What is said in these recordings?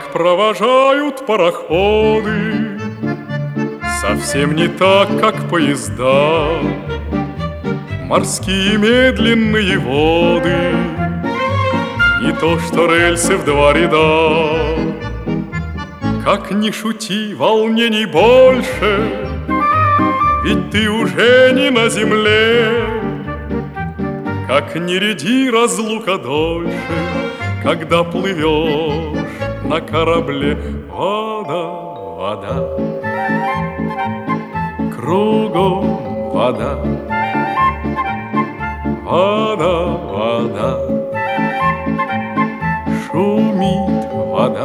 как провожают пароходы, совсем не так, как поезда. Морские медленные воды, не то что рельсы в два ряда. Как ни шути, волнений больше, ведь ты уже не на земле. Как ни ряди, разлука дольше, когда плывешь на корабле. Вода, вода, кругом вода, вода, вода, шумит вода.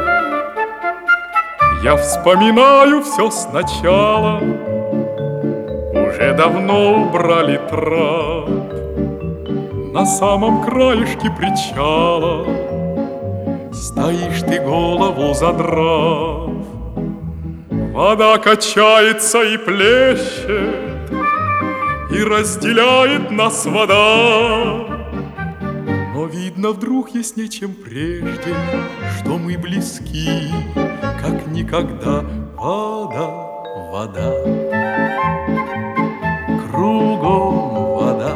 Я вспоминаю все сначала, уже давно убрали трап. На самом краешке причала стоишь ты, голову задрав. Вода качается и плещет, и разделяет нас вода. Но видно, вдруг яснее, чем прежде, что мы близки, как никогда. Вода, вода, кругом вода,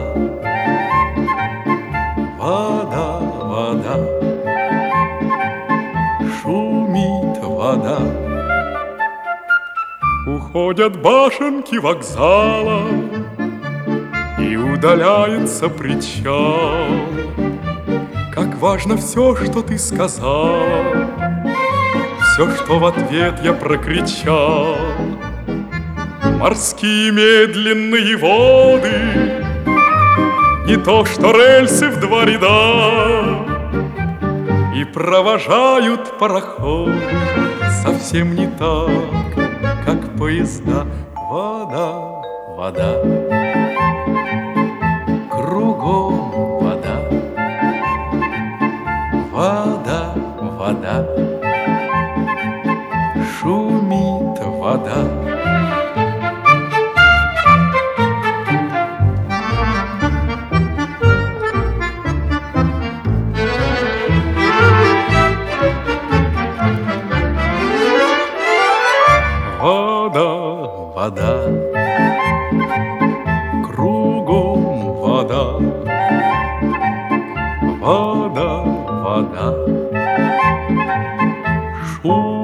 вода, вода, шумит вода. Уходят башенки вокзала, и удаляется причал. Как важно все, что ты сказала, все, что в ответ я прокричал. Морские медленные воды, не то что рельсы в два ряда, и провожают пароходы совсем не так, как поезда. Вода, вода, кругом вода, вода, вода, шумит вода. Вода, вода, кругом вода, вода, вода, шум.